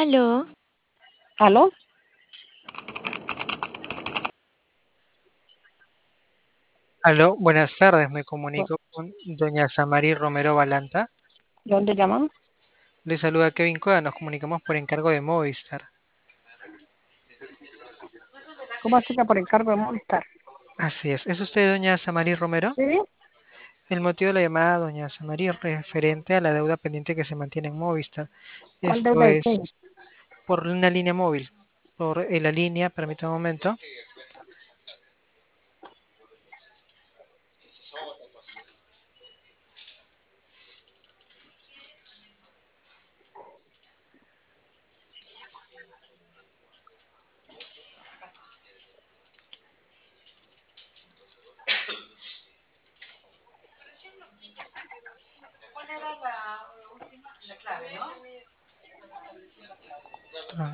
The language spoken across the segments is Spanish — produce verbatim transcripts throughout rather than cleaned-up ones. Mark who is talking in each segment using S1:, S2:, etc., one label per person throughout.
S1: Aló,
S2: ¿Aló?
S3: Aló, buenas tardes, me
S2: ¿De
S3: comunico con doña Samari Romero Balanta.
S2: dónde llaman?
S3: Le saluda Kevin Coda, nos comunicamos por encargo de Movistar.
S2: ¿Cómo así que por encargo de Movistar?
S3: Así es, ¿es usted doña Samari Romero?
S2: ¿Sí?
S3: El motivo de la llamada, doña Samari, es referente a la deuda pendiente que se mantiene en Movistar.
S2: ¿Cuál
S3: Esto
S2: deuda de
S3: es
S2: qué?
S3: por una línea móvil, por eh, la línea, permítame un momento. Ah,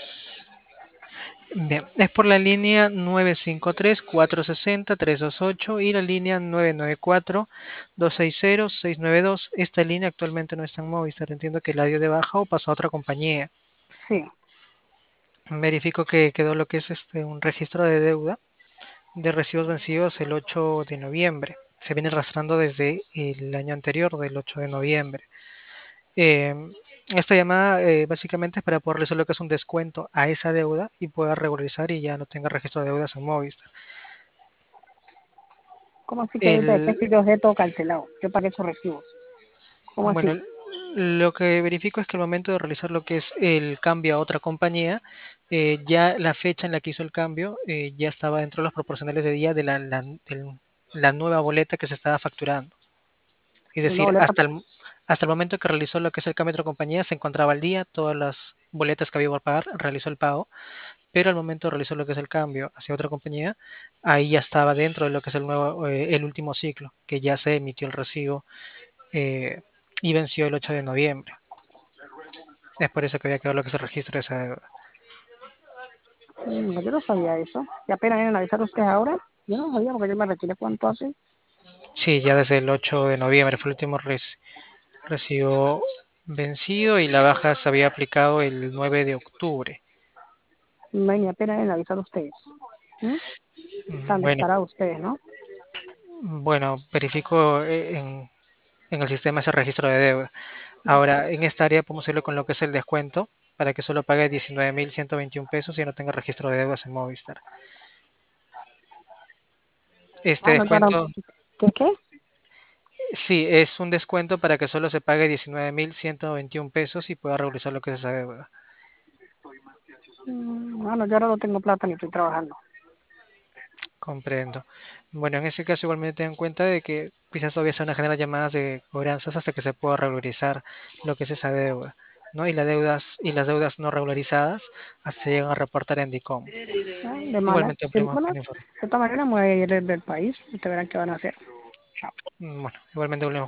S3: Bien, es por la línea nueve cinco tres, cuatro seis cero, tres dos ocho y la línea nueve nueve cuatro, dos seis cero, seis nueve dos. Esta línea actualmente no está en Movistar. Entiendo que la dio de baja o pasó a otra compañía.
S2: Sí.
S3: Verifico que quedó lo que es este un registro de deuda de recibos vencidos el ocho de noviembre. Se viene arrastrando desde el año anterior, del ocho de noviembre. Eh, esta llamada eh, básicamente es para poder realizar lo que es un descuento a esa deuda y pueda regularizar y ya no tenga registro de deudas en Movistar.
S2: ¿Cómo así que deuda de qué
S3: El,
S2: si yo dejé todo cancelado? Yo pagué esos recibos. ¿Cómo así?
S3: bueno, lo que verifico es que al momento de realizar lo que es el cambio a otra compañía, eh, ya la fecha en la que hizo el cambio eh, ya estaba dentro de los proporcionales de día de la, la- del- la nueva boleta que se estaba facturando. Es
S2: Una
S3: decir,
S2: boleta.
S3: hasta el, hasta el momento que realizó lo que es el cambio de otra compañía, se encontraba al día, todas las boletas que había por pagar, realizó el pago, pero al momento de realizar lo que es el cambio hacia otra compañía, ahí ya estaba dentro de lo que es el nuevo, eh, el último ciclo, que ya se emitió el recibo eh, y venció el ocho de noviembre. Es por eso que había quedado lo que es el registro de esa deuda.
S2: Mm, yo no sabía eso. Y apenas vienen a avisar ustedes ahora. Yo no sabía porque yo me retiré cuánto hace.
S3: Sí, ya desde el ocho de noviembre fue el último reci- recibo vencido y la baja se había aplicado el nueve de octubre.
S2: No, ni apenas vienen a avisar ustedes. ¿Mm?
S3: Mm,
S2: Están
S3: Bueno,
S2: descarados ustedes, ¿no?
S3: bueno, verifico eh, en, en el sistema ese registro de deuda. Ahora, en esta área podemos irlo con lo que es el descuento para que solo pague diecinueve mil ciento veintiún pesos y no tenga registro de deudas en Movistar. Este
S2: Ah, no, yo ahora...
S3: descuento,
S2: ¿Qué qué?
S3: sí, es un descuento para que solo se pague diecinueve mil ciento veintiún pesos y pueda regularizar lo que es esa deuda.
S2: Mm, ah, no, yo ahora no tengo plata ni estoy trabajando.
S3: Comprendo. Bueno, en ese caso igualmente ten en cuenta de que quizás todavía se van a generar llamadas de cobranzas hasta que se pueda regularizar lo que es esa deuda, ¿no? Y las deudas y las deudas no regularizadas hasta se llegan a reportar en DICOM.
S2: Ah, de malas.
S3: Igualmente,
S2: Sí,
S3: primo,
S2: bueno,
S3: que le informe.
S2: de todas maneras me voy a ir del país. Ustedes verán qué van a hacer. Chao.
S3: Bueno, igualmente volvemos